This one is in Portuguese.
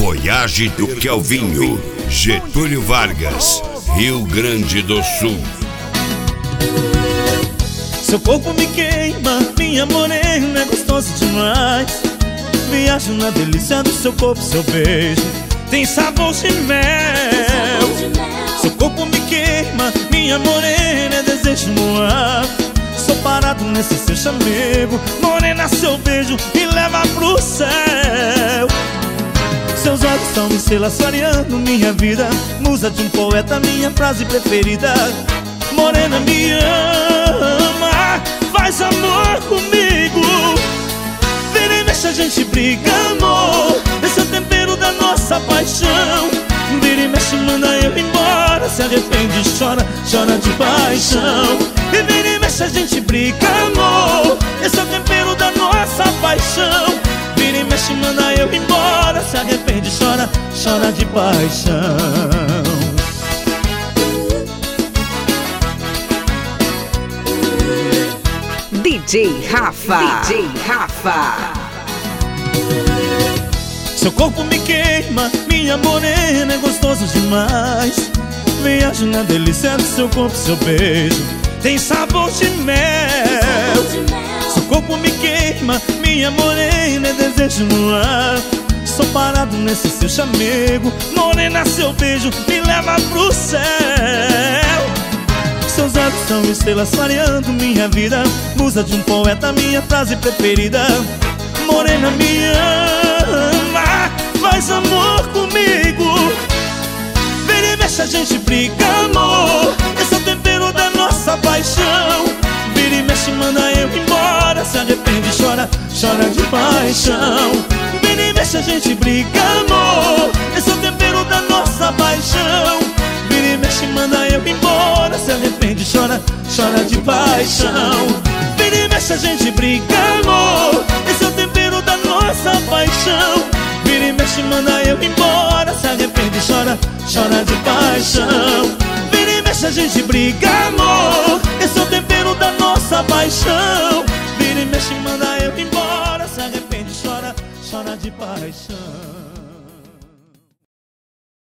Voyage do Kelvinho, Getúlio Vargas, Rio Grande do Sul. Seu corpo me queima, minha morena, é gostoso demais. Viajo na delícia do seu corpo, seu beijo tem sabor de mel. Seu corpo me queima, minha morena, é desejo no ar. Sou parado nesse seu chamego, morena, seu beijo me leva pro céu. Seus olhos são estrelas clareando minha vida, musa de um poeta, minha frase preferida. Morena, me ama, faz amor comigo. Vira e mexe, a gente briga, amor, esse é o tempero da nossa paixão. Vira e mexe, manda eu embora, se arrepende, chora, chora de paixão. E vira e mexe, a gente briga, amor, esse é o tempero da nossa paixão. Vira e mexe, manda eu embora, se arrepende, chora, chora de paixão. DJ Rafa, DJ Rafa. Seu corpo me queima, minha morena, é gostoso demais. Viajo na delícia do seu corpo, seu beijo tem sabor de mel. Seu corpo me queima, minha morena, é desejo no ar. Sou parado nesse seu chamego, morena, seu beijo me leva pro céu. Seus olhos são estrelas clareando minha vida, musa de um poeta, minha frase preferida. Morena, me ama, faz amor comigo. Vira e mexe, a gente briga, amor, esse é o tempero da nossa paixão. Vira e mexe, manda eu embora, se arrepende, chora, chora de paixão. Vira e mexe, a gente briga, amor, esse é o tempero da nossa paixão. Vira e mexe, manda eu embora, se arrepende, chora, chora de paixão. Vira e mexe, a gente briga, amor, esse é o tempero da nossa paixão. Vira e mexe, manda eu embora, se arrepende, chora, chora de paixão. Vira e mexe, a gente briga, amor, esse é o tempero da nossa paixão. Vira e mexe, manda eu embora, se arrepende, chora, chora de paixão.